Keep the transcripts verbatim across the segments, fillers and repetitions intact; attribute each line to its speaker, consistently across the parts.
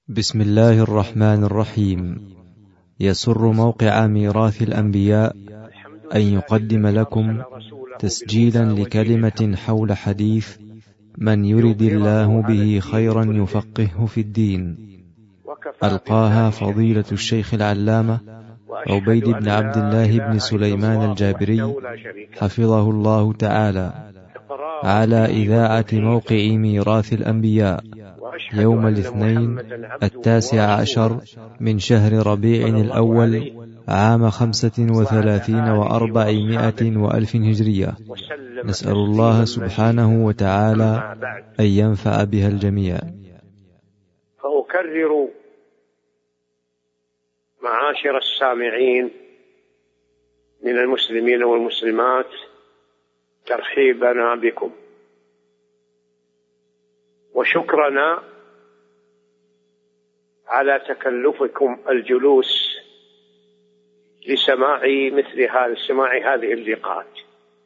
Speaker 1: بسم الله الرحمن الرحيم. يسر موقع ميراث الأنبياء أن يقدم لكم تسجيلا لكلمة حول حديث من يرد الله به خيرا يفقهه في الدين، ألقاها فضيلة الشيخ العلامة عبيد بن عبد الله بن سليمان الجابري حفظه الله تعالى على إذاعة موقع ميراث الأنبياء يوم الاثنين التاسع عشر من شهر ربيع الأول عام خمسة وثلاثين وأربعمائة وألف هجرية. نسأل الله سبحانه وتعالى أن ينفع بها الجميع.
Speaker 2: فأكرر معاشر السامعين من المسلمين والمسلمات ترحيبنا بكم وشكرنا على تكلفكم الجلوس لسماع مثل هذا سماع هذه اللقاءات،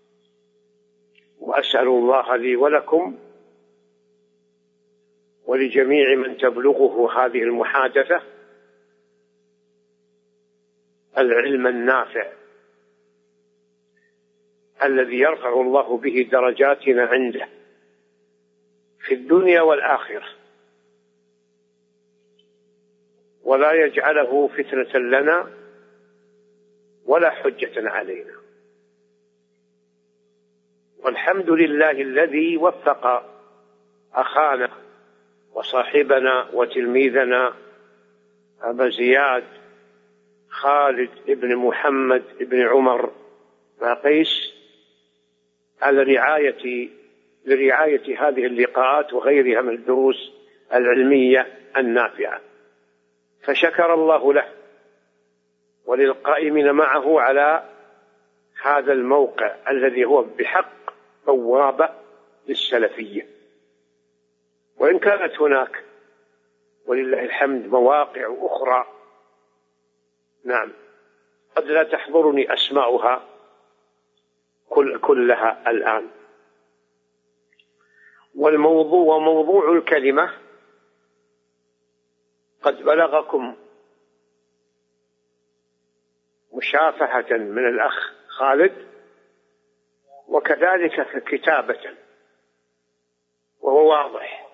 Speaker 2: وأسأل الله لي ولكم ولجميع من تبلغه هذه المحادثة العلم النافع الذي يرفع الله به درجاتنا عنده في الدنيا والآخرة، ولا يجعله فتنة لنا ولا حجة علينا. والحمد لله الذي وفق أخانا وصاحبنا وتلميذنا أبا زياد خالد ابن محمد ابن عمر باقيس على رعاية لرعاية هذه اللقاءات وغيرها من الدروس العلمية النافعة، فشكر الله له وللقائمين معه على هذا الموقع الذي هو بحق بوابة للسلفية. وإن كانت هناك ولله الحمد مواقع أخرى نعم قد لا تحضرني أسماؤها كل كلها الآن. والموضوع وموضوع الكلمة قد بلغكم مشافهة من الأخ خالد وكذلك كتابة، وهو واضح.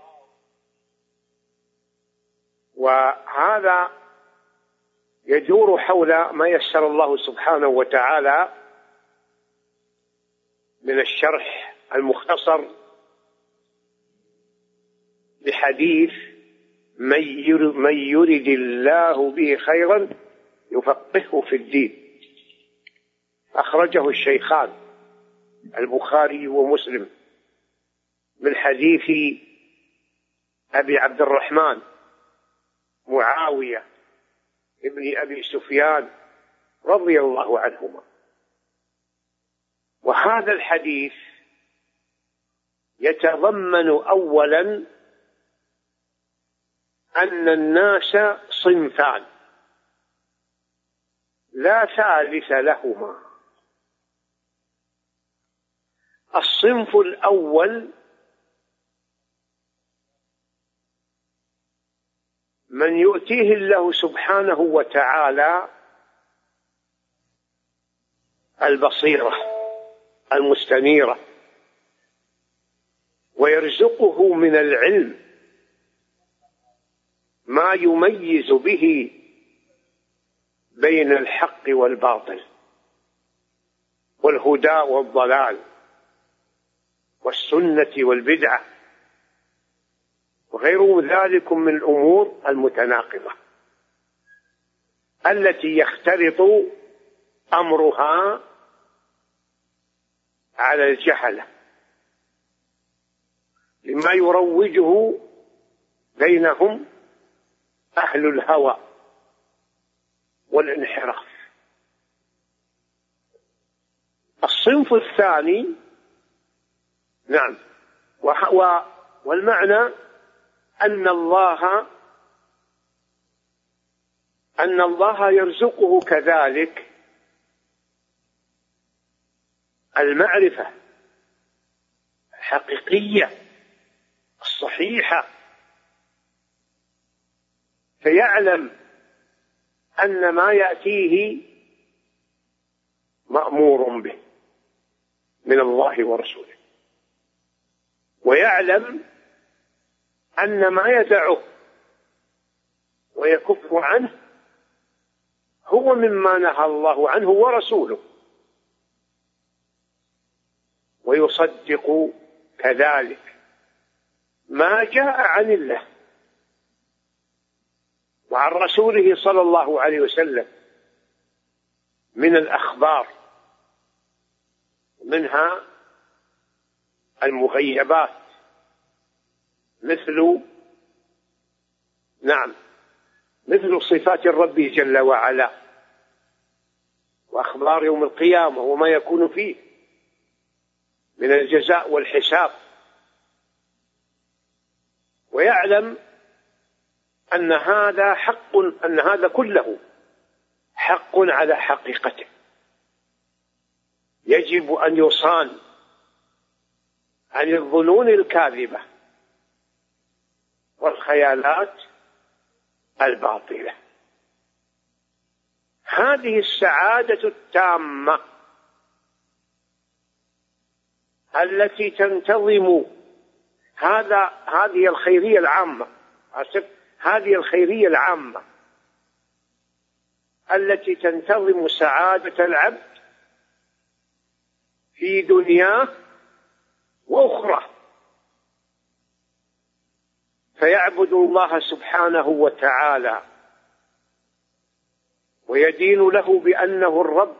Speaker 2: وهذا يدور حول ما يسر الله سبحانه وتعالى من الشرح المختصر لحديث من يرد الله به خيرا يفقهه في الدين، أخرجه الشيخان البخاري ومسلم من حديث أبي عبد الرحمن معاوية ابن أبي سفيان رضي الله عنهما. وهذا الحديث يتضمن أولا أن الناس صنفان لا ثالث لهما. الصنف الأول من يؤتيه الله سبحانه وتعالى البصيرة المستنيرة ويرزقه من العلم ما يميز به بين الحق والباطل والهدى والضلال والسنة والبدعة وغير ذلك من الأمور المتناقضة التي يختلط أمرها على الجهلة لما يروجه بينهم أهل الهوى والانحراف. الصنف الثاني نعم والمعنى أن الله أن الله يرزقه كذلك المعرفة الحقيقية الصحيحة فيعلم أن ما يأتيه مأمور به من الله ورسوله، ويعلم أن ما يدعه ويكف عنه هو مما نهى الله عنه ورسوله، ويصدق كذلك ما جاء عن الله وعن رسوله صلى الله عليه وسلم من الأخبار، منها المغيبات مثل نعم مثل صفات الرب جل وعلا وأخبار يوم القيامة وما يكون فيه من الجزاء والحساب، ويعلم أن هذا حق، أن هذا كله حق على حقيقته، يجب أن يصان عن الظنون الكاذبة والخيالات الباطلة. هذه السعادة التامة التي تنتظم هذا هذه الخيرية العامة هذه الخيرية العامة التي تنتظم سعادة العبد في دنياه وأخرى، فيعبد الله سبحانه وتعالى ويدين له بأنه الرب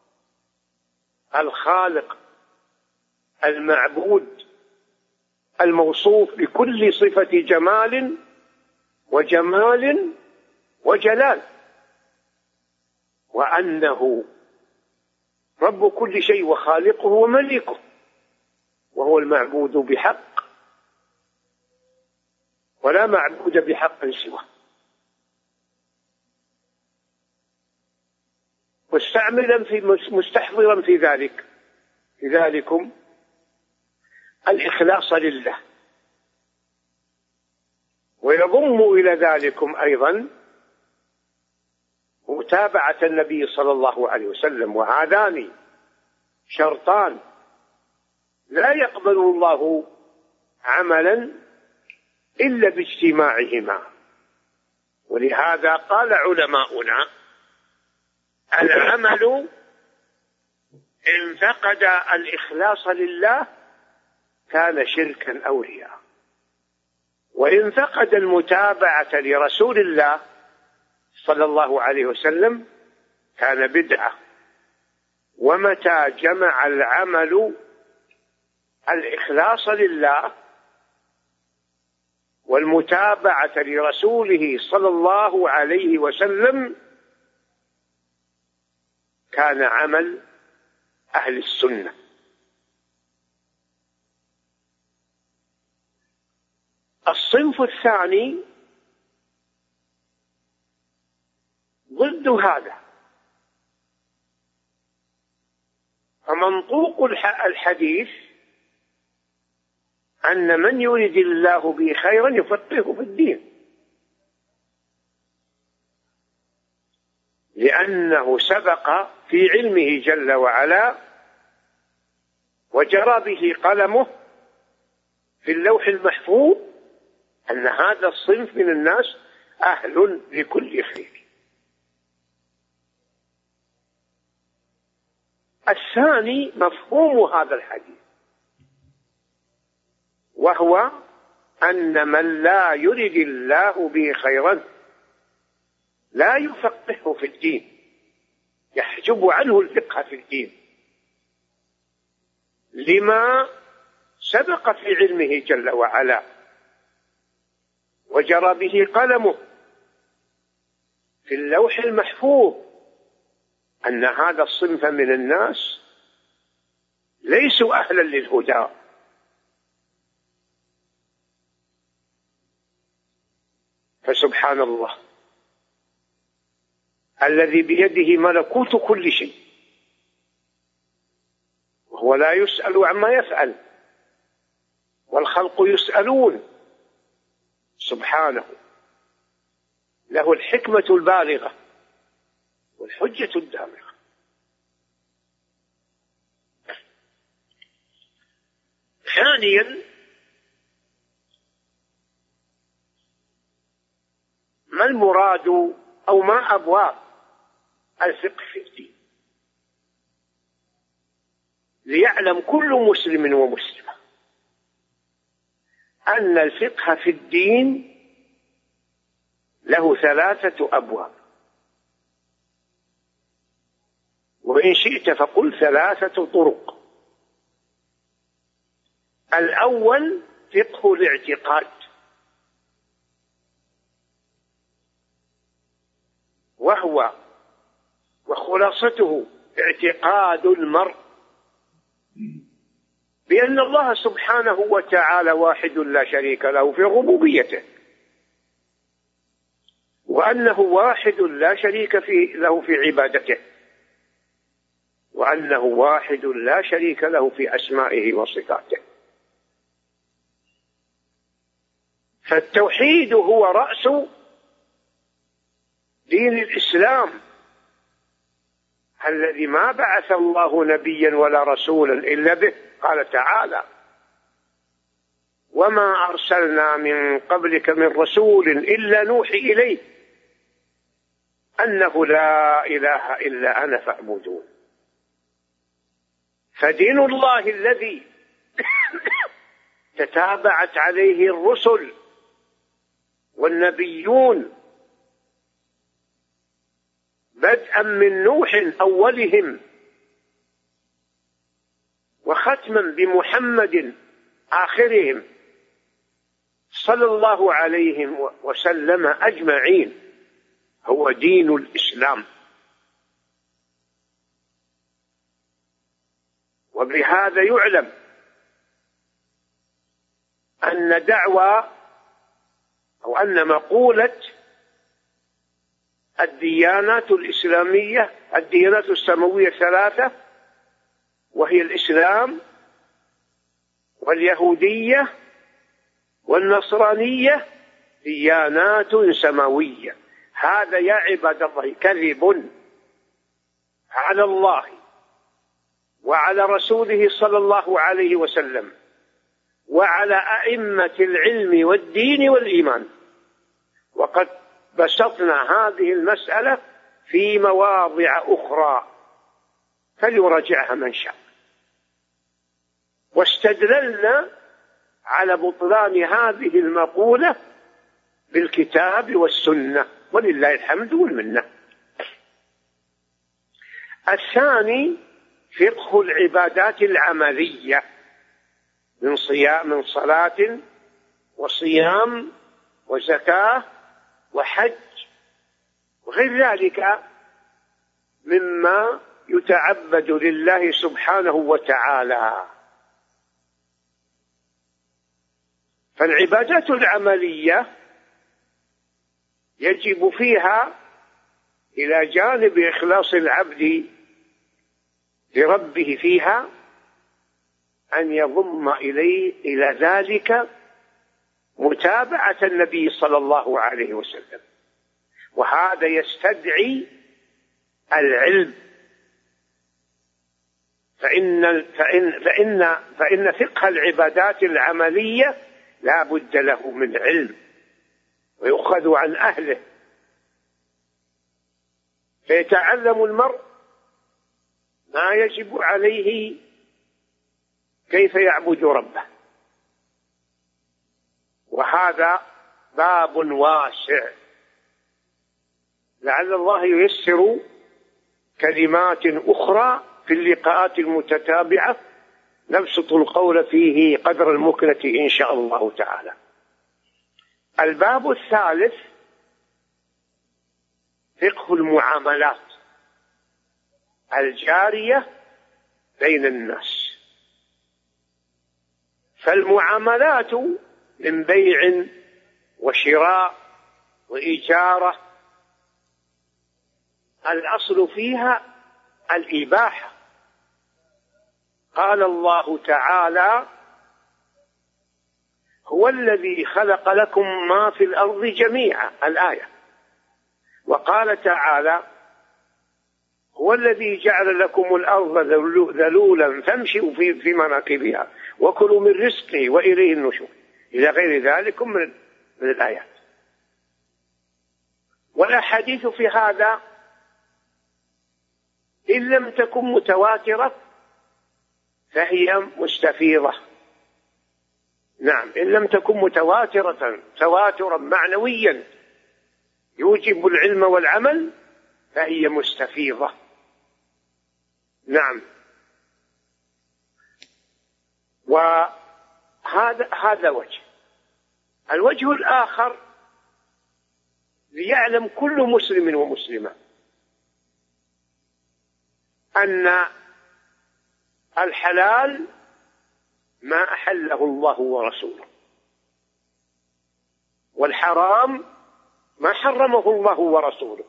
Speaker 2: الخالق المعبود الموصوف بكل صفة جمال وجمال وجلال، وأنه رب كل شيء وخالقه ومليكه، وهو المعبود بحق ولا معبود بحق سواه. مستعملا في مستحضرا في ذلك في ذلكم الإخلاص لله، ويضم إلى ذلكم أيضا متابعة النبي صلى الله عليه وسلم، وهذان شرطان لا يقبل الله عملا إلا باجتماعهما. ولهذا قال علماؤنا: العمل إن فقد الإخلاص لله كان شركا أو رياء، وإن فقد المتابعة لرسول الله صلى الله عليه وسلم كان بدعة. ومتى جمع العمل الإخلاص لله والمتابعة لرسوله صلى الله عليه وسلم كان عمل أهل السنة. الصنف الثاني ضد هذا، فمنطوق الحديث أن من يريد الله به خيرا يفقهه في الدين، لأنه سبق في علمه جل وعلا وجرى به قلمه في اللوح المحفوظ أن هذا الصنف من الناس أهل لكل خير. الثاني مفهوم هذا الحديث، وهو أن من لا يرد الله به خيرا لا يفقهه في الدين، يحجب عنه الفقه في الدين، لما سبق في علمه جل وعلا وجرى به قلمه في اللوح المحفوظ أن هذا الصنف من الناس ليسوا أهلا للهدى. فسبحان الله الذي بيده ملكوت كل شيء، وهو لا يسأل عما يفعل والخلق يسألون سبحانه، لا له الحكمة البالغة والحجة الدامغة. ثانيا، ما المراد أو ما أبواب الفقه في الدين، ليعلم كل مسلم ومسلمة أن الفقه في الدين له ثلاثة أبواب، وإن شئت فقل ثلاثة طرق. الأول فقه الاعتقاد، وهو وخلاصته اعتقاد المرء بأن الله سبحانه وتعالى واحد لا شريك له في ربوبيته، وأنه واحد لا شريك في له في عبادته، وأنه واحد لا شريك له في أسمائه وصفاته. فالتوحيد هو رأس دين الإسلام الذي ما بعث الله نبيا ولا رسولا إلا به. قال تعالى: وما أرسلنا من قبلك من رسول إلا نوحي إليه أنه لا إله إلا أنا فاعبدون. فدين الله الذي تتابعت عليه الرسل والنبيون بدءا من نوح أولهم وختما بمحمد آخرهم صلى الله عليه وسلم أجمعين، هو دين الإسلام. وبهذا يعلم أن دعوى أو أن مقولة الديانات الإسلامية الديانات السماوية ثلاثة، وهي الإسلام واليهودية والنصرانية، ديانات سماوية. هذا يا عباد الله كذب على الله وعلى رسوله صلى الله عليه وسلم وعلى أئمة العلم والدين والإيمان. وقد بسطنا هذه المسألة في مواضع أخرى فليراجعها من شاء، واستدللنا على بطلان هذه المقولة بالكتاب والسنة، ولله الحمد والمنة. الثاني فقه العبادات العملية من صيام من صلاة وصيام وزكاة وحج وغير ذلك مما يتعبد لله سبحانه وتعالى. فالعبادات العملية يجب فيها إلى جانب إخلاص العبد لربه فيها أن يضم إليه إلى ذلك متابعة النبي صلى الله عليه وسلم، وهذا يستدعي العلم. فإن, فإن, فإن, فإن فقه العبادات العملية لا بد له من علم ويؤخذ عن أهله، فيتعلم المرء ما يجب عليه كيف يعبد ربه. وهذا باب واسع، لعل الله ييسر كلمات أخرى في اللقاءات المتتابعة نبسط القول فيه قدر المكنة إن شاء الله تعالى. الباب الثالث فقه المعاملات الجارية بين الناس. فالمعاملات من بيع وشراء وإجارة الأصل فيها الإباحة. قال الله تعالى: هو الذي خلق لكم ما في الأرض جميعا، الآية. وقال تعالى: هو الذي جعل لكم الأرض ذلولا فامشوا في, في مناكبها وكلوا من رزقه وإليه النشور، إلى غير ذلك من, من الآيات. والأحاديث في هذا إن لم تكن متواترة فهي مستفيضة. نعم، إن لم تكن متواترة تواترا معنويا يوجب العلم والعمل فهي مستفيضة. نعم. وهذا هذا وجه. الوجه الآخر ليعلم كل مسلم ومسلمة أن الحلال ما أحله الله ورسوله، والحرام ما حرمه الله ورسوله.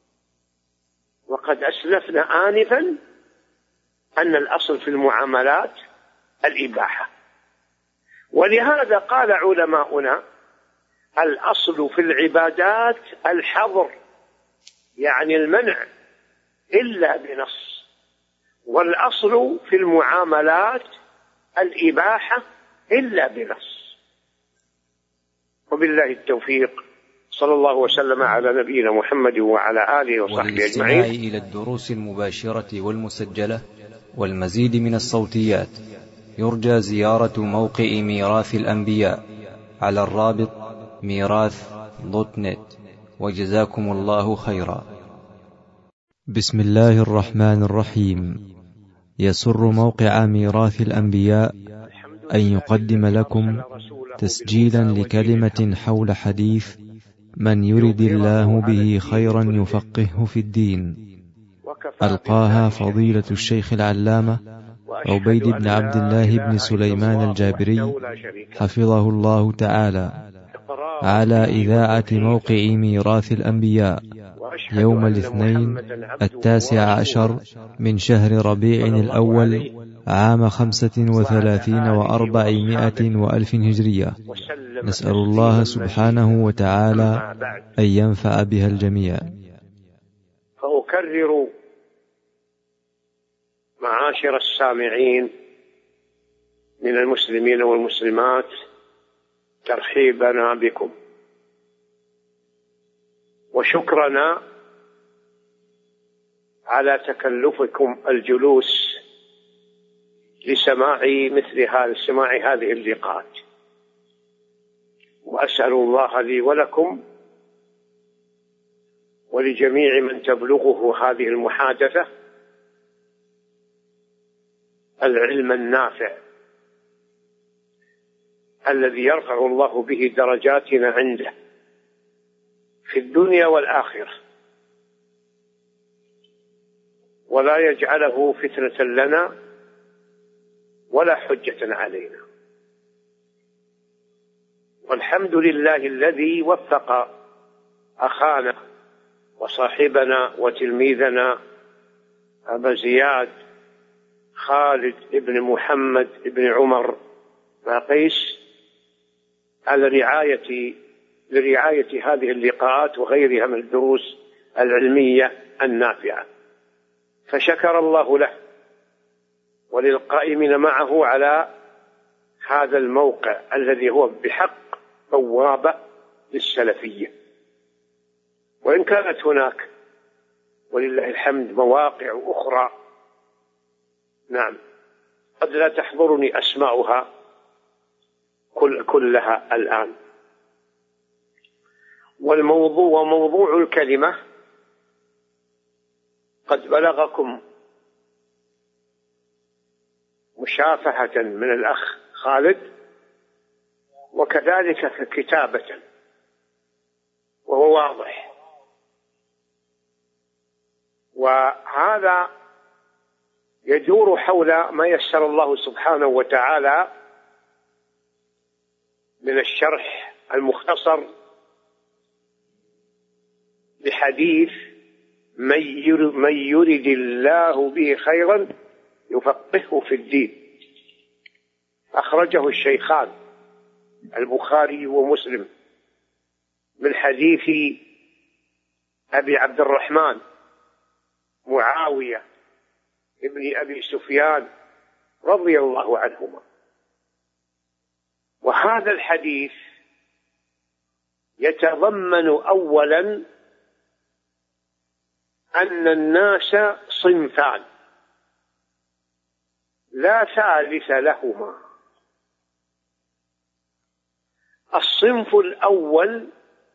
Speaker 2: وقد أسلفنا آنفا أن الأصل في المعاملات الإباحة، ولهذا قال علماؤنا: الأصل في العبادات الحظر، يعني المنع إلا بنص، والأصل في المعاملات الإباحة إلا بنص. وبالله التوفيق، صلى الله وسلم على نبينا محمد وعلى آله وصحبه أجمعين.
Speaker 1: والاستماع إلى الدروس المباشرة والمسجلة والمزيد من الصوتيات يرجى زيارة موقع ميراث الأنبياء على الرابط ميراث دوت نت، وجزاكم الله خيرا. بسم الله الرحمن الرحيم. يسر موقع ميراث الأنبياء أن يقدم لكم تسجيلا لكلمة حول حديث من يرد الله به خيرا يفقهه في الدين، ألقاها فضيلة الشيخ العلامة عبيد بن عبد الله بن سليمان الجابري حفظه الله تعالى على إذاعة موقع ميراث الأنبياء يوم الاثنين التاسع عشر من شهر ربيع الأول عام خمسة وثلاثين وأربعمائة وألف هجرية. نسأل الله سبحانه وتعالى أن ينفع بها الجميع.
Speaker 2: فأكرر معاشر السامعين من المسلمين والمسلمات ترحيبنا بكم وشكرنا على تكلفكم الجلوس لسماع مثل هذا سماع هذه اللقاءات. وأسأل الله لي ولكم ولجميع من تبلغه هذه المحادثة العلم النافع الذي يرفع الله به درجاتنا عنده في الدنيا والآخرة، ولا يجعله فتنة لنا ولا حجة علينا. والحمد لله الذي وفق أخانا وصاحبنا وتلميذنا أبا زياد خالد ابن محمد ابن عمر باقيس على رعاية لرعاية هذه اللقاءات وغيرها من الدروس العلمية النافعة، فشكر الله له وللقائمين معه على هذا الموقع الذي هو بحق بوابة للسلفية. وإن كانت هناك ولله الحمد مواقع أخرى نعم قد لا تحضرني أسماؤها كل كلها الآن. والموضوع وموضوع الكلمة قد بلغكم مشافهة من الأخ خالد وكذلك كتابة، وهو واضح. وهذا يدور حول ما يسر الله سبحانه وتعالى من الشرح المختصر لحديث من يرد الله به خيرا يفقهه في الدين، أخرجه الشيخان البخاري ومسلم من حديث أبي عبد الرحمن معاوية ابن أبي سفيان رضي الله عنهما. وهذا الحديث يتضمن أولا أن الناس صنفان لا ثالث لهما. الصنف الأول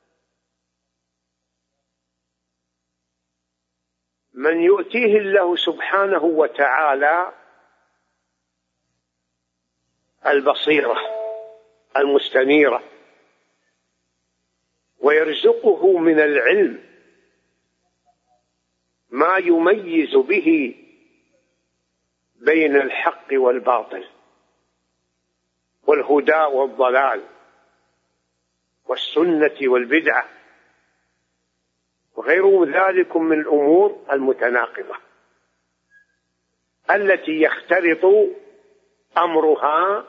Speaker 2: من يؤتيه الله سبحانه وتعالى البصيرة المستنيرة ويرزقه من العلم ما يميز به بين الحق والباطل والهدى والضلال والسنة والبدعة وغير ذلك من الأمور المتناقضة التي يختلط أمرها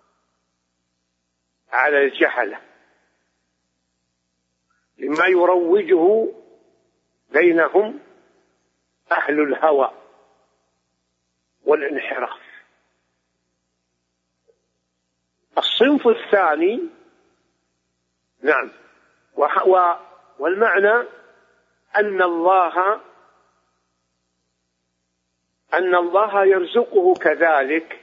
Speaker 2: على الجهلة لما يروجه بينهم أهل الهوى والانحراف. الصنف الثاني نعم والمعنى أن الله أن الله يرزقه كذلك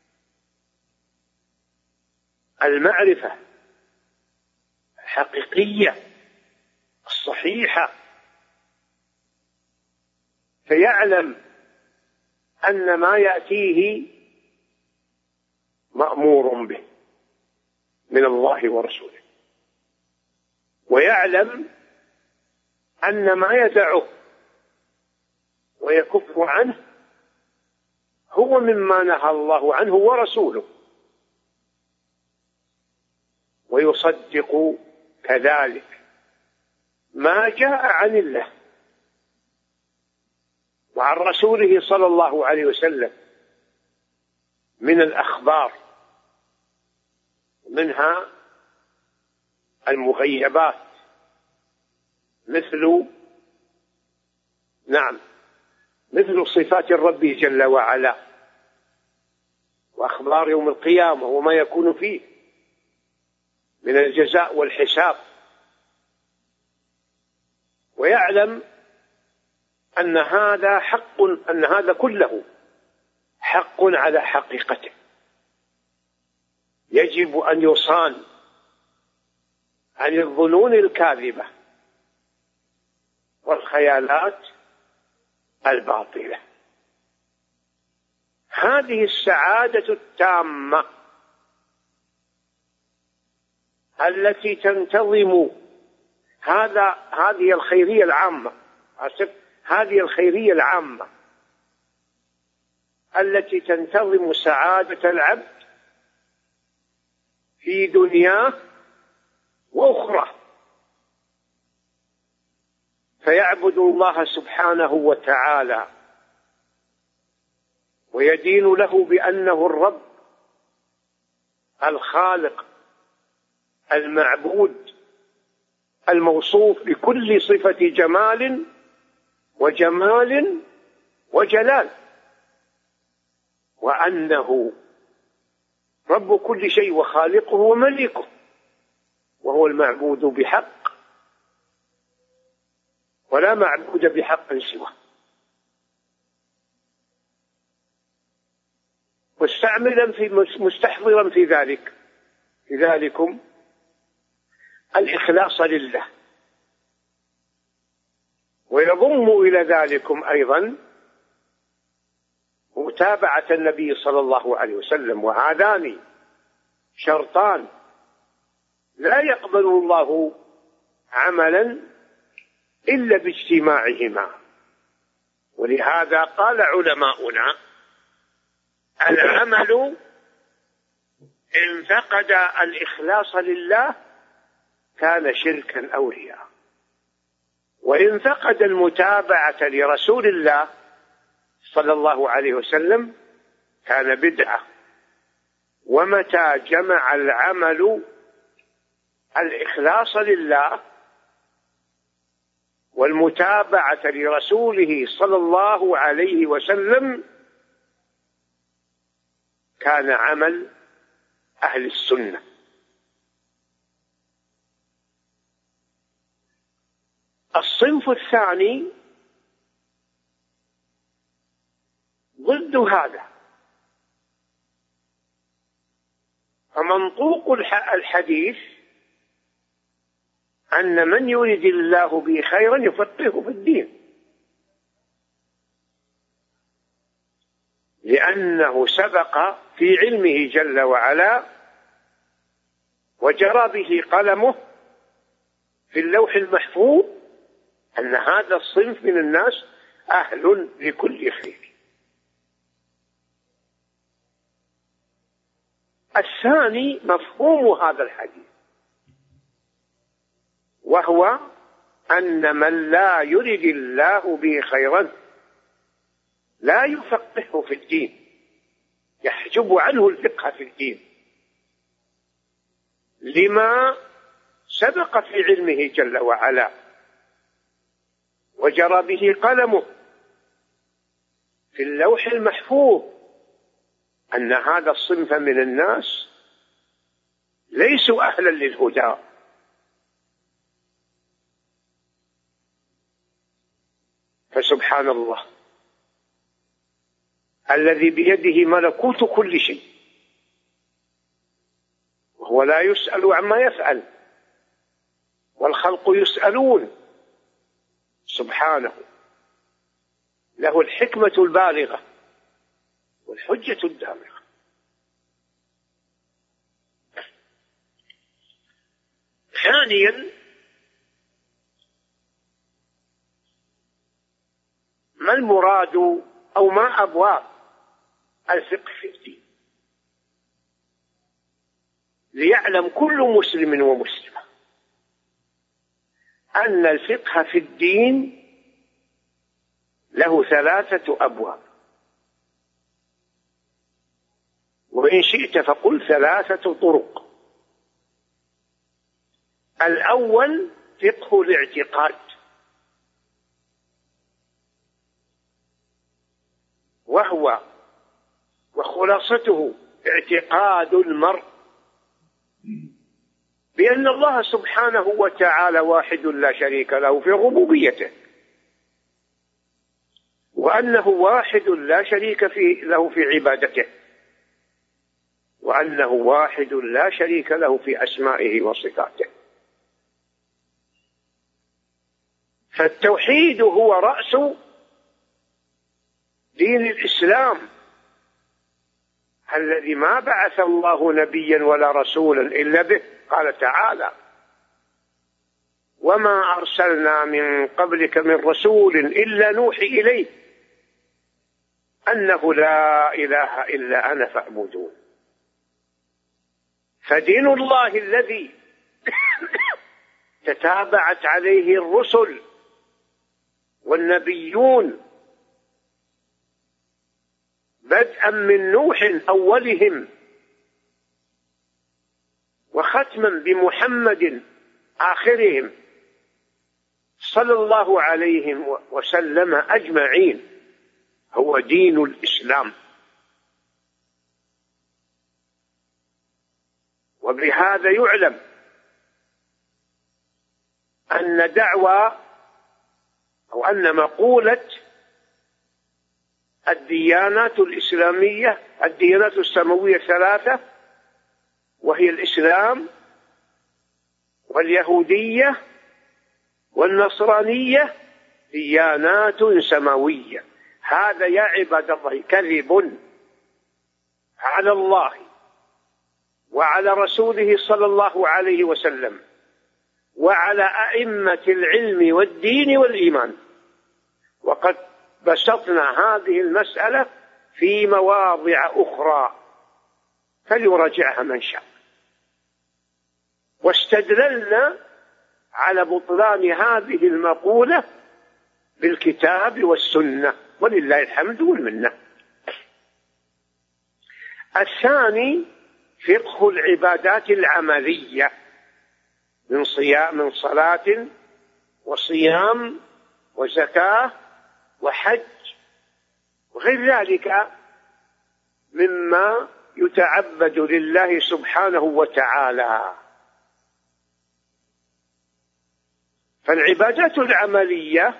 Speaker 2: المعرفة الحقيقية الصحيحة، فيعلم أن ما يأتيه مأمور به من الله ورسوله، ويعلم أن ما يدعه ويكف عنه هو مما نهى الله عنه ورسوله، ويصدق كذلك ما جاء عن الله وعن رسوله صلى الله عليه وسلم من الأخبار، منها المغيبات مثل نعم مثل صفات الرب جل وعلا وأخبار يوم القيامة وما يكون فيه من الجزاء والحساب، ويعلم أن هذا حق، أن هذا كله حق على حقيقته يجب أن يصان عن الظنون الكاذبة والخيالات الباطلة. هذه السعادة التامة التي تنتظم هذا هذه الخيرية العامة هذه الخيرية العامة التي تنتظم سعادة العبد في دنياه وأخرى، فيعبد الله سبحانه وتعالى ويدين له بأنه الرب الخالق المعبود الموصوف بكل صفة جمال وجمال وجلال، وأنه رب كل شيء وخالقه ومليكه، وهو المعبود بحق ولا معبود بحق سواه. مستعملا في مستحضرا في ذلك في ذلكم الإخلاص لله، ويضم إلى ذلكم أيضا متابعة النبي صلى الله عليه وسلم، وهذان شرطان لا يقبل الله عملا إلا باجتماعهما. ولهذا قال علماؤنا العمل إن فقد الإخلاص لله كان شركا أو رياء، وإن فقد المتابعة لرسول الله صلى الله عليه وسلم كان بدعة. ومتى جمع العمل الإخلاص لله والمتابعة لرسوله صلى الله عليه وسلم كان عمل أهل السنة. الصنف الثاني ضد هذا، فمنطوق الحديث أن من يريد الله به خيرا يفقهه في الدين، لأنه سبق في علمه جل وعلا وجرى به قلمه في اللوح المحفوظ أن هذا الصنف من الناس أهل لكل خير. الثاني مفهوم هذا الحديث، وهو أن من لا يرد الله به خيرا لا يفقهه في الدين، يحجب عنه الفقه في الدين، لما سبق في علمه جل وعلا وجرى به قلمه في اللوح المحفوظ أن هذا الصنف من الناس ليسوا أهلا للهدى. فسبحان الله الذي بيده ملكوت كل شيء، وهو لا يسأل عما يفعل والخلق يسألون، سبحانه له الحكمة البالغة والحجة الدامغة. ثانيا ما المراد أو ما أبواب الفقه في الدين، ليعلم كل مسلم ومسلمة أن الفقه في الدين له ثلاثة أبواب، وإن شئت فقل ثلاثة طرق. الأول فقه الاعتقاد، وهو وخلاصته اعتقاد المرء بأن الله سبحانه وتعالى واحد لا شريك له في ربوبيته، وأنه واحد لا شريك في له في عبادته، وأنه واحد لا شريك له في أسمائه وصفاته. فالتوحيد هو رأس دين الإسلام الذي ما بعث الله نبيا ولا رسولا إلا به. قال تعالى: وما أرسلنا من قبلك من رسول إلا نوحي إليه أنه لا إله إلا أنا فاعبدون. فدين الله الذي تتابعت عليه الرسل والنبيون بدءا من نوح أولهم وختما بمحمد آخرهم صلى الله عليه وسلم أجمعين، هو دين الإسلام. وبهذا يعلم أن دعوى أو أن مقولة الديانات الإسلامية الديانات السماوية ثلاثة، وهي الإسلام واليهودية والنصرانية، ديانات سماوية. هذا يا عباد الله كذب على الله وعلى رسوله صلى الله عليه وسلم وعلى أئمة العلم والدين والإيمان. وقد بسطنا هذه المسألة في مواضع أخرى فليراجعها من شاء، واستدللنا على بطلان هذه المقولة بالكتاب والسنة، ولله الحمد والمنة. الثاني فقه العبادات العملية من صيام من صلاة وصيام وزكاة وحج وغير ذلك مما يتعبد لله سبحانه وتعالى. فالعبادات العملية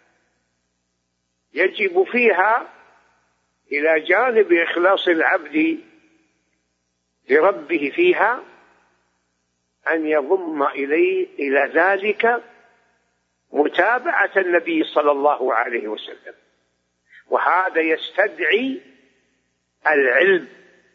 Speaker 2: يجب فيها إلى جانب إخلاص العبد لربه فيها أن يضم إليه إلى ذلك متابعة النبي صلى الله عليه وسلم، وهذا يستدعي العلم،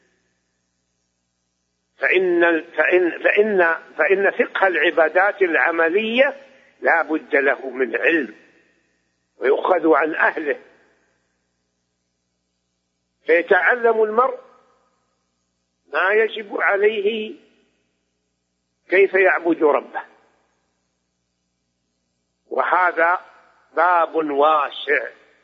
Speaker 2: فإن, فإن, فإن, فإن فقه العبادات العملية لا بد له من علم ويؤخذ عن أهله، فيتعلم المرء ما يجب عليه كيف يعبد ربه، وهذا باب واسع،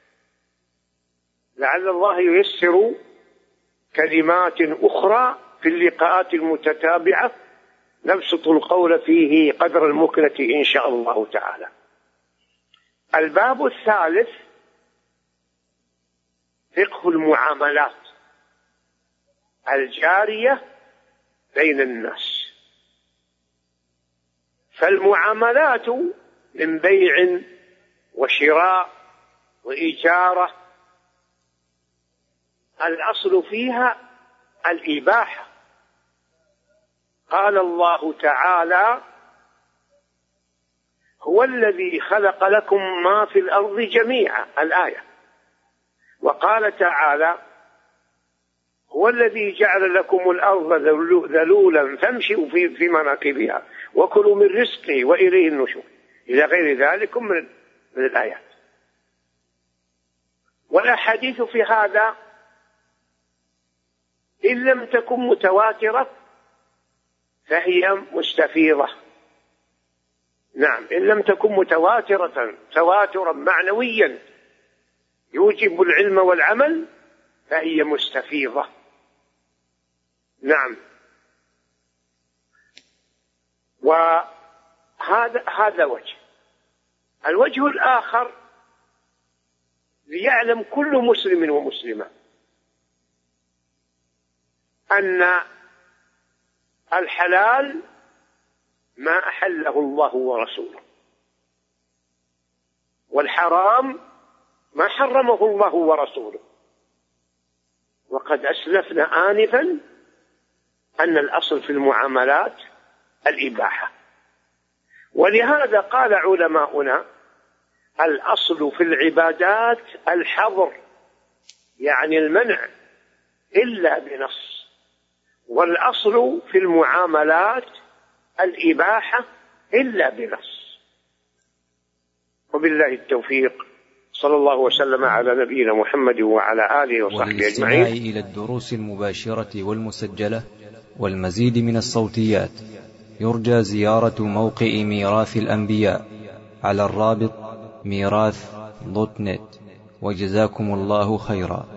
Speaker 2: لعل الله ييسر كلمات أخرى في اللقاءات المتتابعة نبسط القول فيه قدر المكنة إن شاء الله تعالى. الباب الثالث فقه المعاملات الجارية بين الناس. فالمعاملات من بيع وشراء وإجارة الأصل فيها الإباحة. قال الله تعالى: هو الذي خلق لكم ما في الأرض جميعا، الآية. وقال تعالى: هو الذي جعل لكم الأرض ذلولا فامشوا في, في مناكبها وكلوا من رزقه وإليه النشور، إلى غير ذلك من, من الآيات. والأحاديث في هذا إن لم تكن متواترة فهي مستفيضة. نعم، إن لم تكن متواترة تواترا معنويا يوجب العلم والعمل فهي مستفيضة. نعم. وهذا هذا وجه. الوجه الآخر ليعلم كل مسلم ومسلمة أن الحلال ما أحله الله ورسوله، والحرام ما حرمه الله ورسوله. وقد أسلفنا آنفا أن الأصل في المعاملات الإباحة، ولهذا قال علماؤنا: الأصل في العبادات الحظر، يعني المنع إلا بنص، والأصل في المعاملات الإباحة إلا بنص. وبالله التوفيق، صلى الله وسلم على نبينا محمد وعلى آله وصحبه أجمعين.
Speaker 1: والاستماع إلى الدروس المباشرة والمسجلة والمزيد من الصوتيات يرجى زيارة موقع ميراث الأنبياء على الرابط ميراث دوت نت. وجزاكم الله خيرا.